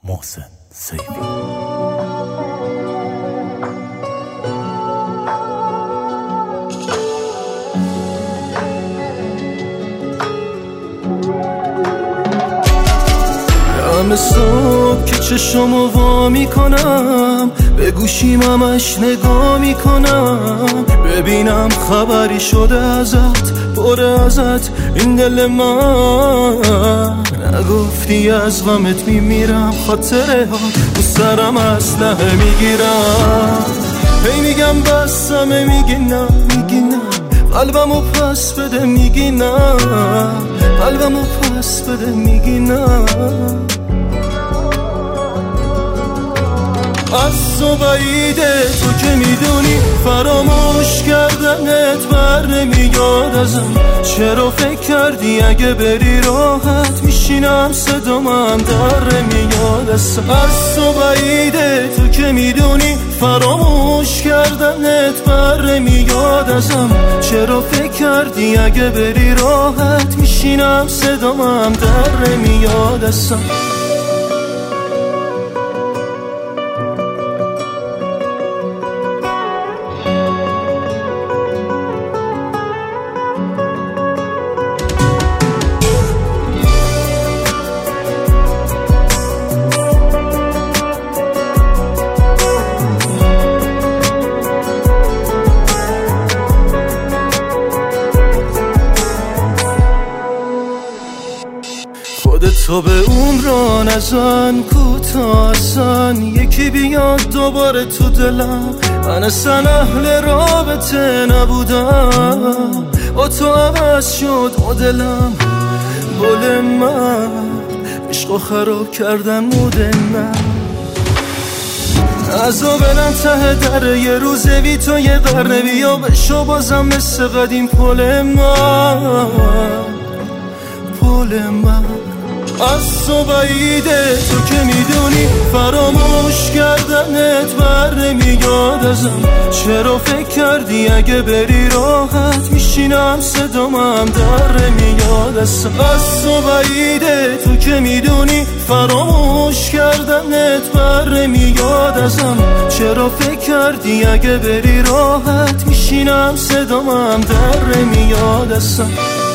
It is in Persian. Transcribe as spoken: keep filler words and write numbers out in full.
محسن سیفی. همه صبح که چشمو وا میکنم به گوشیم همش نگاه میکنم ببینم خبری شده ازت پره ازت این دل من نگفتی از غمت میمیرم خاطره ها تو سرم اسلحه میگیرم هی میگم بسمه میگی نه میگی نه قلبمو پس بده میگی نه قلبمو پس بده میگی نه از تو بعیده تو که میدونی فراموش کردنت بر نمیاد ازم چرا فکر کردی اگه بری راحت میشینم صدامم در نمیاد ازم از تو بعیده تو که میدونی فراموش کردنت بر نمیاد ازم چرا فکر کردی اگه بری راحت میشینم صدامم در نمیاد ازم تو به اون را نزن کوتاه اصلا یکی بیاد دوباره تو دلم من اصلا اهل رابطه نبودم با تو عوض شد و دلم گل من عشقو خراب کردن مود من عذابنم ته در یه روز بی تو یه قرنه بیا بشو بازم مثل قدیم پل من پل من از تو بعیده تو که میدونی فراموش کردنت بر نمیاد ازم چرا فکر کردی اگه بری راحت میشینم صدامم در نمیاد ازم از تو بعیده تو که میدونی فراموش کردنت بر نمیاد ازم چرا فکر کردی اگه بری راحت میشینم صدامم در نمیاد ازم